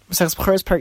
This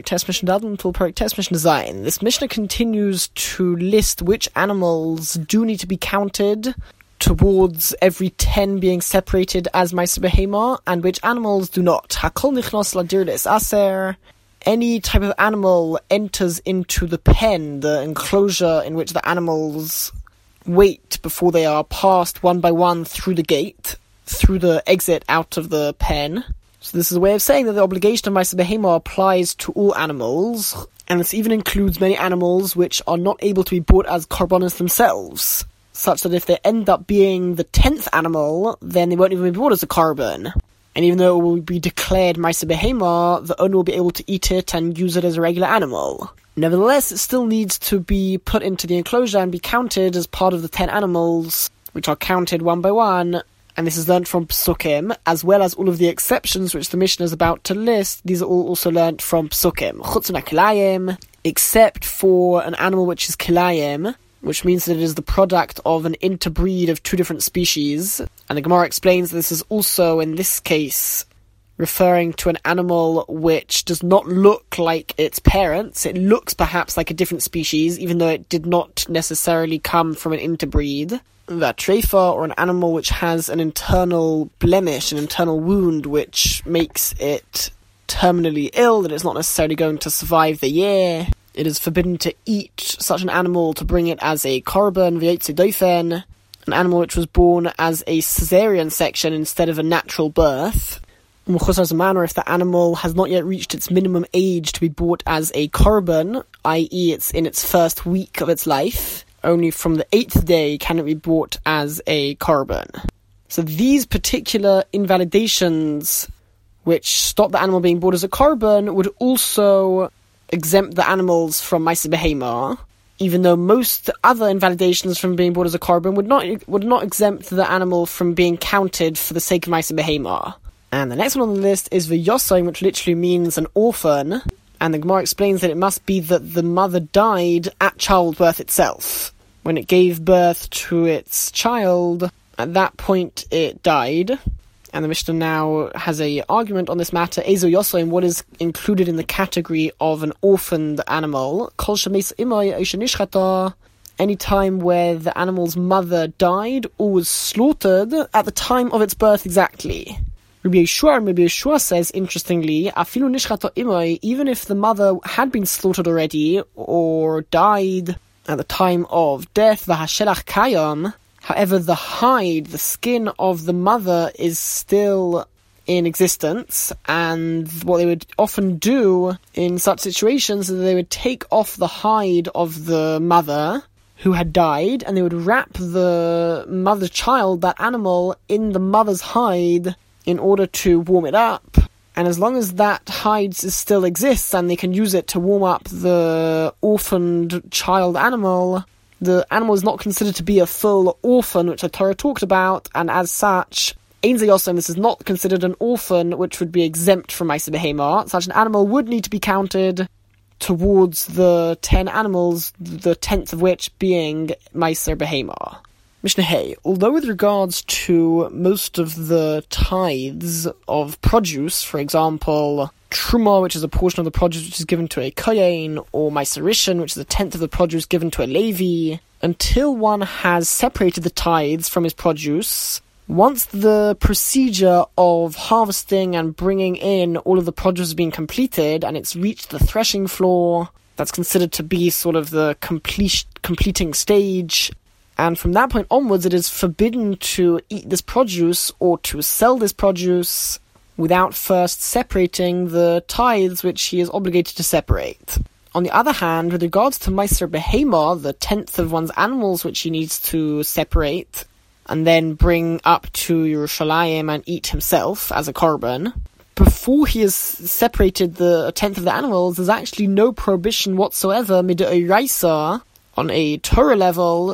Mishnah continues to list which animals do need to be counted towards every 10 being separated as Ma'aser Behema, and which animals do not. Hakol nichnos ladir le'aser. Any type of animal enters into the pen, the enclosure in which the animals wait before they are passed one by one through the gate, through the exit out of the pen. So this is a way of saying that the obligation of Ma'aser Behema applies to all animals, and this even includes many animals which are not able to be bought as korbanos themselves, such that if they end up being the 10th animal, then they won't even be bought as a korban. And even though it will be declared Ma'aser Behema, the owner will be able to eat it and use it as a regular animal. Nevertheless, it still needs to be put into the enclosure and be counted as part of the 10 animals, which are counted one by one. And this is learnt from Psukim, as well as all of the exceptions which the Mishnah is about to list. These are all also learnt from Psukim. Chutz kilayim, except for an animal which is kilayim, which means that it is the product of an interbreed of two different species. And the Gemara explains that this is also, in this case, referring to an animal which does not look like its parents. It looks perhaps like a different species, even though it did not necessarily come from an interbreed. The treifa, or an animal which has an internal blemish, an internal wound, which makes it terminally ill, that it's not necessarily going to survive the year. It is forbidden to eat such an animal, to bring it as a korban, v'yotze dofen, an animal which was born as a caesarean section instead of a natural birth. As a manner, if the animal has not yet reached its minimum age to be bought as a korban, i.e. it's in its first week of its life, only from the 8th day can it be bought as a korban. So these particular invalidations which stop the animal being bought as a korban would also exempt the animals from Ma'aser Behema, even though most other invalidations from being bought as a korban would not exempt the animal from being counted for the sake of Ma'aser Behema. And the next one on the list is v'yosaim, which literally means an orphan. And the Gemara explains that it must be that the mother died at childbirth itself. When it gave birth to its child, at that point it died. And the Mishnah now has an argument on this matter. Ezo yosaim, what is included in the category of an orphaned animal? Kol shemeis imay o shenishchata. Any time where the animal's mother died or was slaughtered at the time of its birth exactly. Rabbi Yeshua says, interestingly, afilu nishchata imay, even if the mother had been slaughtered already or died at the time of death, v'hashelach kayam, however, the hide, the skin of the mother is still in existence, and what they would often do in such situations is that they would take off the hide of the mother who had died, and they would wrap the mother child, that animal, in the mother's hide in order to warm it up. And as long as that hide still exists and they can use it to warm up the orphaned child animal, the animal is not considered to be a full orphan, which the Torah talked about, and as such, Ein Ze Yosem, this is not considered an orphan, which would be exempt from Ma'aser Behema. Such an animal would need to be counted towards the 10 animals, the 10th of which being Ma'aser Behema. Mishnah Hey, although with regards to most of the tithes of produce, for example, Truma, which is a portion of the produce which is given to a Kohen, or Ma'aser Rishon, which is a 10th of the produce given to a Levi, until one has separated the tithes from his produce, once the procedure of harvesting and bringing in all of the produce has been completed, and it's reached the threshing floor, that's considered to be sort of the completing stage. And from that point onwards, it is forbidden to eat this produce or to sell this produce without first separating the tithes which he is obligated to separate. On the other hand, with regards to Ma'aser Behema, the 10th of one's animals which he needs to separate and then bring up to Yerushalayim and eat himself as a korban, before he has separated the 10th of the animals, there's actually no prohibition whatsoever, midoraisa, on a Torah level,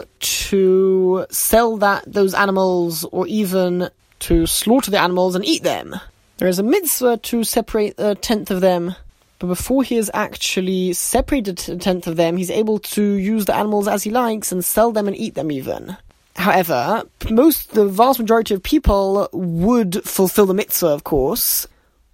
to sell those animals or even to slaughter the animals and eat them. There is a mitzvah to separate a 10th of them, but before he has actually separated a 10th of them, he's able to use the animals as he likes and sell them and eat them even. However, the vast majority of people would fulfill the mitzvah, of course,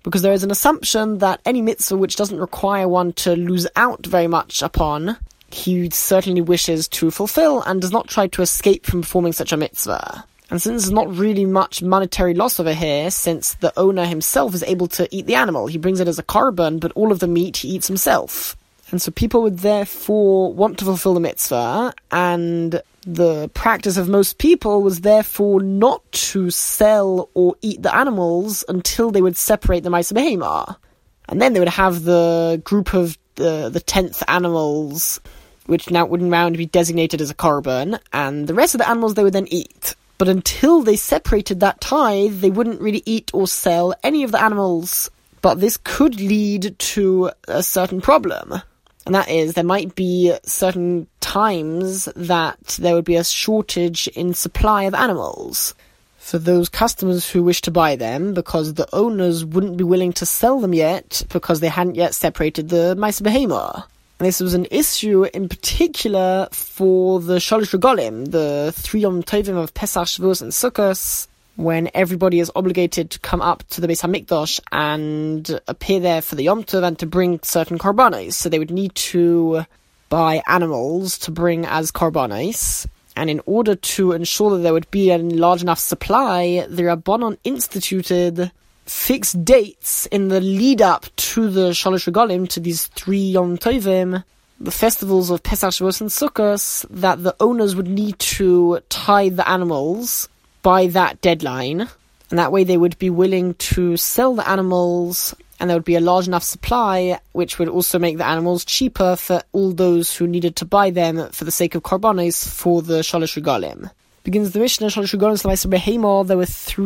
because there is an assumption that any mitzvah which doesn't require one to lose out very much upon, he certainly wishes to fulfill and does not try to escape from performing such a mitzvah. And since there's not really much monetary loss over here, since the owner himself is able to eat the animal, he brings it as a korban, but all of the meat he eats himself. And so people would therefore want to fulfill the mitzvah, and the practice of most people was therefore not to sell or eat the animals until they would separate the Ma'aseh Behema. And then they would have the group of the 10th animals, which now would now be designated as a korban, and the rest of the animals they would then eat. But until they separated that tithe, they wouldn't really eat or sell any of the animals. But this could lead to a certain problem. And that is, there might be certain times that there would be a shortage in supply of animals for those customers who wish to buy them, because the owners wouldn't be willing to sell them yet because they hadn't yet separated the Ma'aseh Behema. And this was an issue in particular for the Shalosh Regalim, the 3 Yom Tovim of Pesach, Shavuos, and Sukkot, when everybody is obligated to come up to the Beis HaMikdash and appear there for the Yom Tov and to bring certain korbanos. So they would need to buy animals to bring as korbanos. And in order to ensure that there would be a large enough supply, the Rabbanon instituted fixed dates in the lead-up to the Shalosh Regalim, to these 3 Yom Tovim, the festivals of Pesach, Shavuos, and Sukkot, that the owners would need to tithe the animals by that deadline, and that way they would be willing to sell the animals, and there would be a large enough supply, which would also make the animals cheaper for all those who needed to buy them for the sake of korbanos for the Shalosh Regalim. Begins the Mishnah, Shalosh Regalim L'Ma'aseh Behema. There were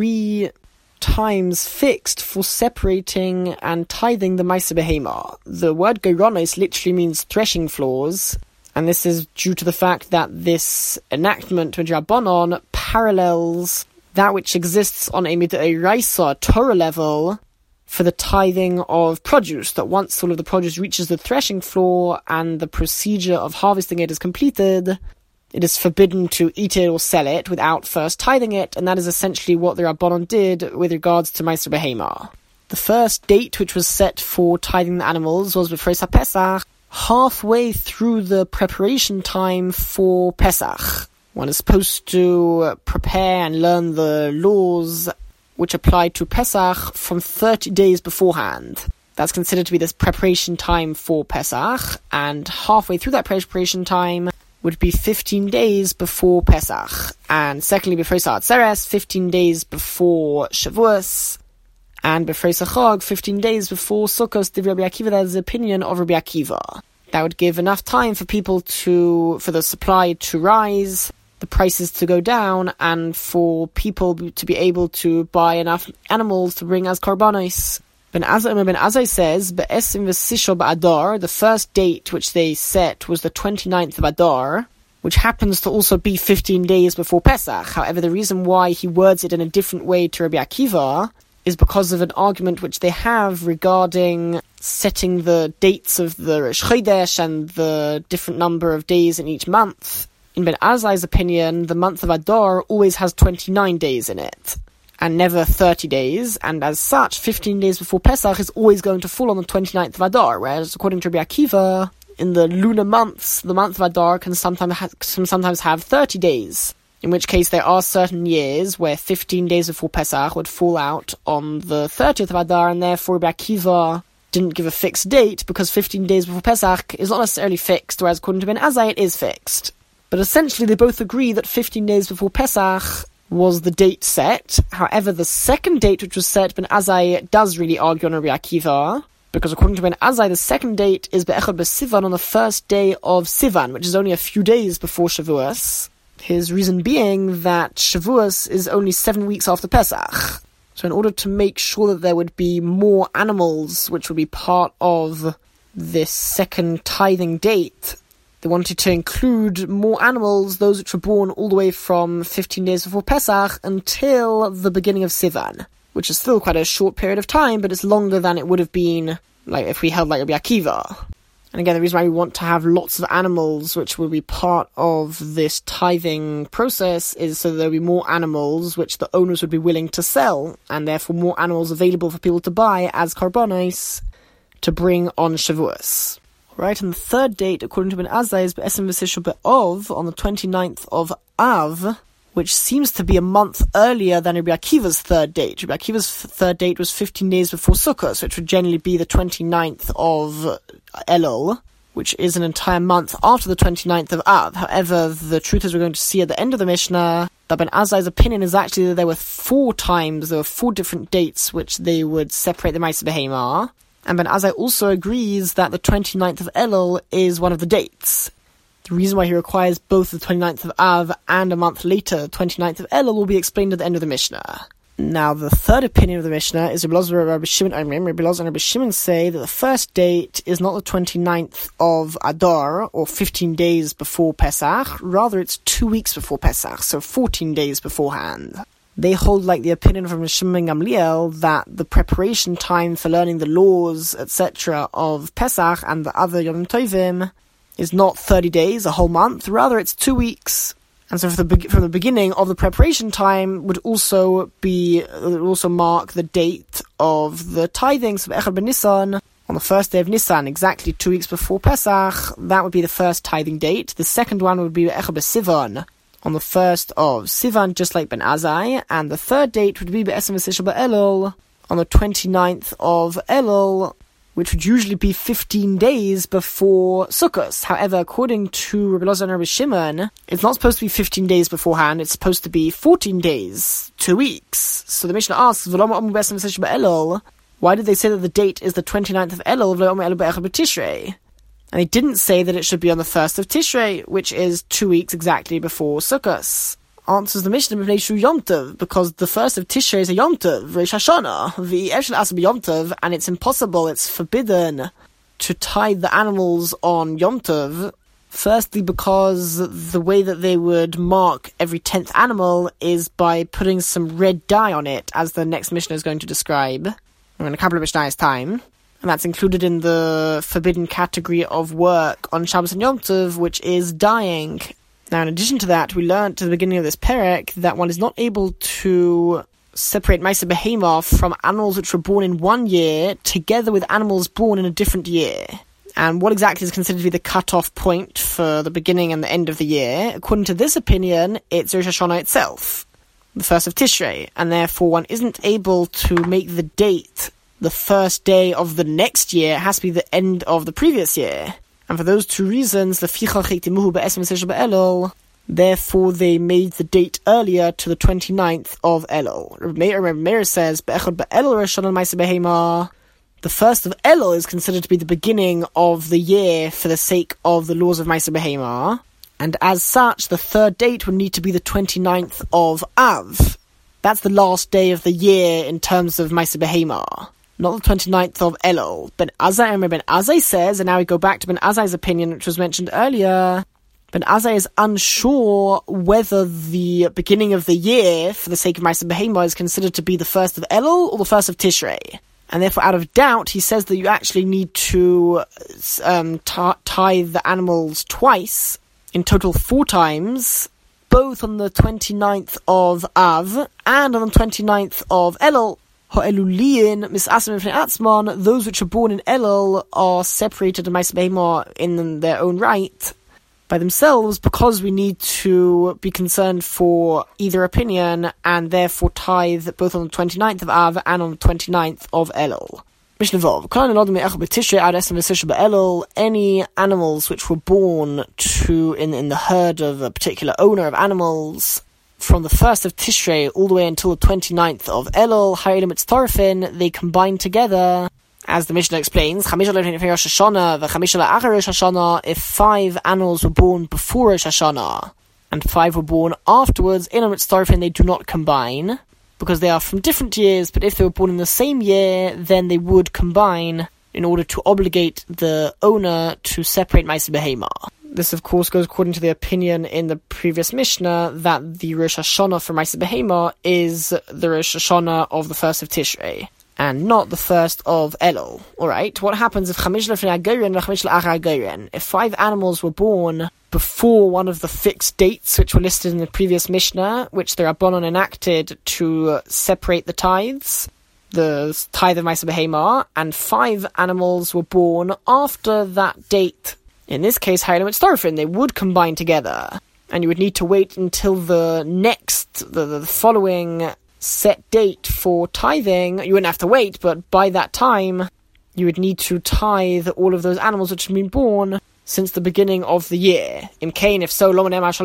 3 times fixed for separating and tithing the Ma'aseh Behema. The word Geironos literally means threshing floors, and this is due to the fact that this enactment with Rabbanon parallels that which exists on a Midoraisa Torah level for the tithing of produce, that once all of the produce reaches the threshing floor and the procedure of harvesting it is completed, it is forbidden to eat it or sell it without first tithing it, and that is essentially what the Rabbanon did with regards to Ma'aseh Behema. The first date which was set for tithing the animals was before Pesach, halfway through the preparation time for Pesach. One is supposed to prepare and learn the laws which apply to Pesach from 30 days beforehand. That's considered to be this preparation time for Pesach, and halfway through that preparation time would be 15 days before Pesach. And secondly, before Sa'at 15 days before Shavuos, and before Chag, 15 days before Sukkot. Divrei Rabbi Akiva, that is the opinion of Rabbi Akiva. That would give enough time for for the supply to rise, the prices to go down, and for people to be able to buy enough animals to bring as korbanos. Ben Azai says, Be'esim v'sisho ba'adar, the first date which they set was the 29th of Adar, which happens to also be 15 days before Pesach. However, the reason why he words it in a different way to Rabbi Akiva is because of an argument which they have regarding setting the dates of the Rosh Chodesh and the different number of days in each month. In Ben Azai's opinion, the month of Adar always has 29 days in it, and never 30 days, and as such, 15 days before Pesach is always going to fall on the 29th of Adar, whereas according to Rabbi Akiva, in the lunar months, the month of Adar can sometimes have 30 days, in which case there are certain years where 15 days before Pesach would fall out on the 30th of Adar, and therefore Rabbi Akiva didn't give a fixed date, because 15 days before Pesach is not necessarily fixed, whereas according to Ben Azai it is fixed. But essentially they both agree that 15 days before Pesach was the date set. However, the second date which was set, Ben Azai does really argue on Rabbi Akiva, because according to Ben Azai, the second date is Be'echad B'Sivan, on the first day of Sivan, which is only a few days before Shavuos. His reason being that Shavuos is only 7 weeks after Pesach. So in order to make sure that there would be more animals which would be part of this second tithing date, they wanted to include more animals, those which were born all the way from 15 days before Pesach until the beginning of Sivan, which is still quite a short period of time, but it's longer than it would have been like if we held like Rabbi Akiva. And again, the reason why we want to have lots of animals which will be part of this tithing process is so there'll be more animals which the owners would be willing to sell, and therefore more animals available for people to buy as karbonos to bring on Shavuos. Right, and the third date, according to Ben Azai, is Be'esem V'Sishu Be'ov, on the 29th of Av, which seems to be a month earlier than Rabbi Akiva's third date. Rabbi Akiva's third date was 15 days before Sukkot, which would generally be the 29th of Elul, which is an entire month after the 29th of Av. However, the truth is we're going to see at the end of the Mishnah that Ben Azai's opinion is actually that there were 4 different dates which they would separate the Ma'aseh Behemah. And Ben Azai also agrees that the 29th of Elul is one of the dates. The reason why he requires both the 29th of Av and a month later, the 29th of Elul, will be explained at the end of the Mishnah. Now, the third opinion of the Mishnah is Rabbi Elazar and Rabbi Shimon. Rabbi Elazar and Rabbi Shimon say that the first date is not the 29th of Adar, or 15 days before Pesach, rather it's 2 weeks before Pesach, so 14 days beforehand. They hold like the opinion of Rabbi Shimon Gamliel that the preparation time for learning the laws, etc. of Pesach and the other Yom Tovim is not 30 days, a whole month, rather it's 2 weeks. And so from the beginning of the preparation time would also mark the date of the tithing, so Echad B'Nisan, on the first day of Nisan, exactly 2 weeks before Pesach. That would be the first tithing date. The second one would be Echad B'Sivan, on the 1st of Sivan, just like Ben Azai, and the third date would be Be'esem V'Sishu Be'elul, on the 29th of Elul, which would usually be 15 days before Sukkot. However, according to Rabbi Elazar and Rabbi Shimon, it's not supposed to be 15 days beforehand, it's supposed to be 14 days, 2 weeks. So the Mishnah asks, why did they say that the date is the 29th of Elul, and they didn't say that it should be on the 1st of Tishrei, which is 2 weeks exactly before Sukkot? Answers the Mishnah, because the 1st of Tishrei is a Yom Tov, Rosh Hashanah, and it's impossible, it's forbidden to tithe the animals on Yom Tov. Firstly, because the way that they would mark every 10th animal is by putting some red dye on it, as the next Mishnah is going to describe in a couple of Mishnah's time. And that's included in the forbidden category of work on Shabbos and Yom Tov, which is dyeing. Now, in addition to that, we learned at the beginning of this perek that one is not able to separate Ma'aseh Behemah from animals which were born in one year together with animals born in a different year. And what exactly is considered to be the cut-off point for the beginning and the end of the year? According to this opinion, it's Rosh Hashanah itself, the 1st of Tishrei, and therefore one isn't able to make the date the first day of the next year. It has to be the end of the previous year. And for those 2 reasons, therefore they made the date earlier to the 29th of Elul. Rabbi Meir says, the 1st of Elul is considered to be the beginning of the year for the sake of the laws of Ma'aseh Behemah, and as such, the third date would need to be the 29th of Av. That's the last day of the year in terms of Ma'aseh Behemah, not the 29th of Elul. Ben Azai says, and now we go back to Ben Azai's opinion, which was mentioned earlier. Ben Azai is unsure whether the beginning of the year, for the sake of Ma'aseh Behemah, is considered to be the 1st of Elul or the 1st of Tishrei. And therefore, out of doubt, he says that you actually need to tithe the animals twice, in total 4 times, both on the 29th of Av and on the 29th of Elul. Those which are born in Elul are separated to Ma'aseh Behemah in their own right by themselves, because we need to be concerned for either opinion and therefore tithe both on the 29th of Av and on the 29th of Elul. Mishnah Vov. Any animals which were born in the herd of a particular owner of animals from the 1st of Tishrei all the way until the 29th of Elul, Ha'ilim Mitztarfin, they combine together. As the Mishnah explains, if 5 animals were born before Rosh Hashanah and 5 were born afterwards, in Mitztarfin, they do not combine, because they are from different years, but if they were born in the same year, then they would combine in order to obligate the owner to separate Ma'aseh Behemah. This, of course, goes according to the opinion in the previous Mishnah that the Rosh Hashanah for Ma'aseh Behemah is the Rosh Hashanah of the 1st of Tishrei. and not the first of Elul. Alright, what happens if 5 lefnei hagoren and 5 la'achar hagoren? If 5 animals were born before one of the fixed dates which were listed in the previous Mishnah, which the Rabbanon enacted to separate the tithes, the tithe of Ma'aser Behema, and 5 animals were born after that date. In this case, Haylam Mitztorfin, they would combine together, and you would need to wait until the next, the following set date for tithing. You wouldn't have to wait, but by that time, you would need to tithe all of those animals which had been born since the beginning of the year. Im Kain, if so,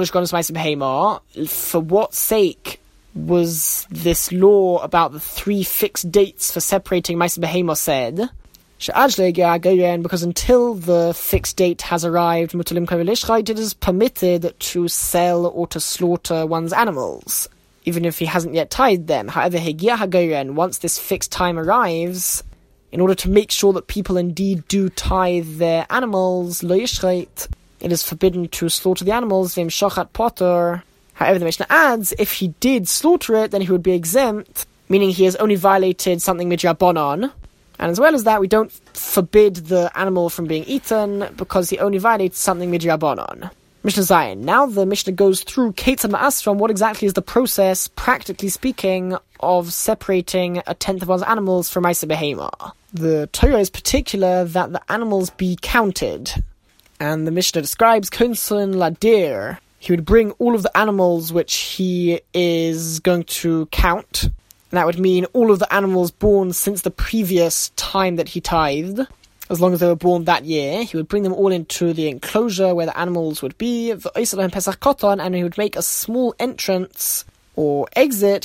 for what sake was this law about the 3 fixed dates for separating Ma'aser Behema said? Because until the fixed date has arrived, it is permitted to sell or to slaughter one's animals, even if he hasn't yet tithed them. However, once this fixed time arrives, in order to make sure that people indeed do tithe their animals, it is forbidden to slaughter the animals. However, the Mishnah adds, if he did slaughter it, then he would be exempt, meaning he has only violated something midrabanan. And as well as that, we don't forbid the animal from being eaten because he only violates something midrabanan. Mishnah Zayin. Now the Mishnah goes through Ketzad Ma'asram, what exactly is the process, practically speaking, of separating a tenth of one's animals from Ma'aser Behema. The Torah is particular that the animals be counted. And the Mishnah describes Konsulin Ladir. He would bring all of the animals which he is going to count. And that would mean all of the animals born since the previous time that he tithed. As long as they were born that year, he would bring them all into the enclosure where the animals would be, and he would make a small entrance or exit,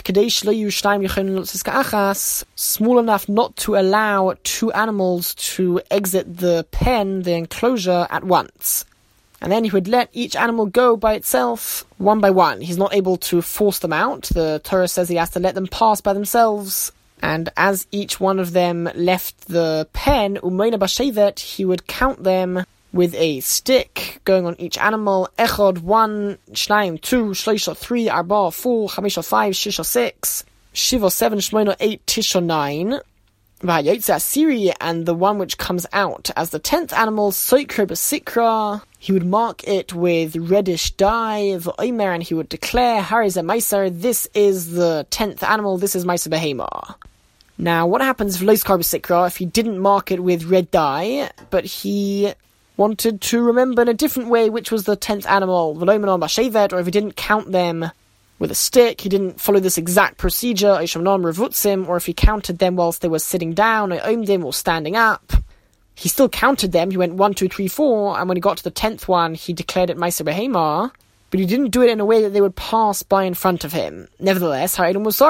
small enough not to allow 2 animals to exit the pen, the enclosure, at once. And then he would let each animal go by itself, one by one. He's not able to force them out. The Torah says he has to let them pass by themselves. And as each one of them left the pen, he would count them with a stick, going on each animal. Echad, 1, 2, 3, 3, 4, 5, 6, 6, 7, 8, 9. And the one which comes out as the 10th animal, Soikra Basikra, he would mark it with reddish dye, and he would declare, Harizah Ma'aser, this is the 10th animal, this is Ma'aser Behema. Now, what happens if Loiskar Basikra, if he didn't mark it with red dye, but he wanted to remember in a different way which was the 10th animal, or if he didn't count them with a stick, he didn't follow this exact procedure, or if he counted them whilst they were sitting down, or standing up, he still counted them. He went 1, 2, 3, 4, and when he got to the 10th one, he declared it Ma'aser Behema, but he didn't do it in a way that they would pass by in front of him. Nevertheless,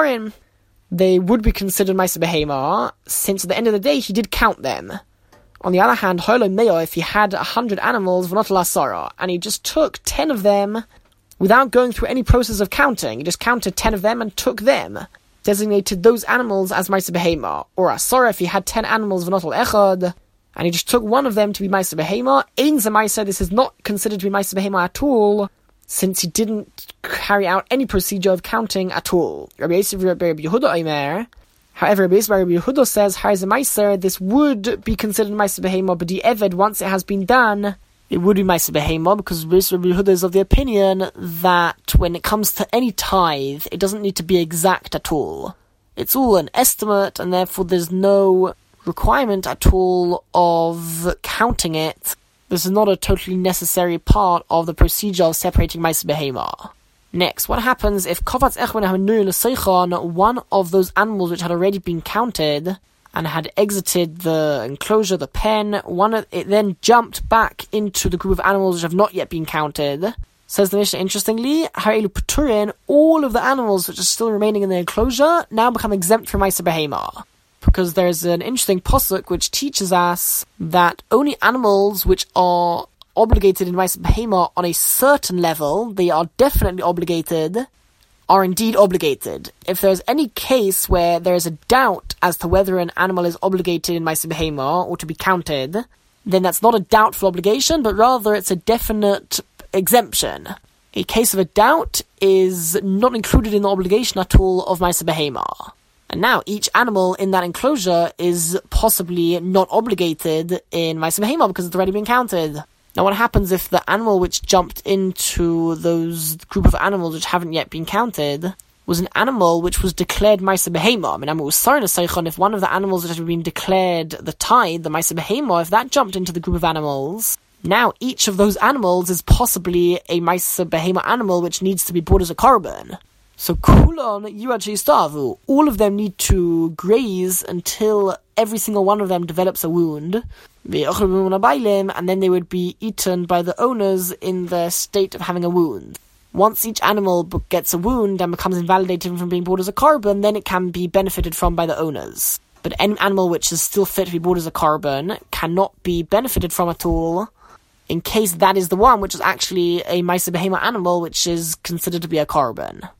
they would be considered Ma'aser Behema, since at the end of the day, he did count them. On the other hand, if he had 100 animals, and he just took 10 of them without going through any process of counting, he just counted 10 of them and took them, designated those animals as Ma'aser Behema. Or Asara, if he had 10 animals, echad, and he just took one of them to be Ma'aser Behema, Ein Ze Ma'aser, this is not considered to be Ma'aser Behema at all, since he didn't carry out any procedure of counting at all. Rabbi Yehuda Omer. However, Rabbi Yehuda says, Harizah Ma'aser, this would be considered Ma'aser Behema, but the Eved, once it has been done, it would be Ma'aser Behema, because Rabbi Yehuda is of the opinion that when it comes to any tithe, it doesn't need to be exact at all. It's all an estimate, and therefore there's no requirement at all of counting it. This is not a totally necessary part of the procedure of separating Ma'aser Behema. Next, what happens if one of those animals which had already been counted and had exited the enclosure, the pen, it then jumped back into the group of animals which have not yet been counted? Says the Mishnah, interestingly, all of the animals which are still remaining in the enclosure now become exempt from Ma'aser Behema. Because there's an interesting pasuk which teaches us that only animals which are obligated in Ma'aser Behema on a certain level, they are definitely obligated, are indeed obligated. If there's any case where there is a doubt as to whether an animal is obligated in Ma'aser Behema or to be counted, then that's not a doubtful obligation, but rather it's a definite exemption. A case of a doubt is not included in the obligation at all of Ma'aser Behema. And now each animal in that enclosure is possibly not obligated in Ma'aseh Behema because it's already been counted. Now what happens if the animal which jumped into those group of animals which haven't yet been counted was an animal which was declared Ma'aseh Behema? I mean, if one of the animals which had been declared the tithe, the Ma'aseh Behema, if that jumped into the group of animals, now each of those animals is possibly a Ma'aseh Behema animal which needs to be brought as a korban. So Kulon Yuad Sheistavu, all of them need to graze until every single one of them develops a wound, and then they would be eaten by the owners in the state of having a wound. Once each animal gets a wound and becomes invalidated from being bought as a korban, then it can be benefited from by the owners. But any animal which is still fit to be bought as a korban cannot be benefited from at all, in case that is the one which is actually a Ma'aseh Behema animal which is considered to be a korban.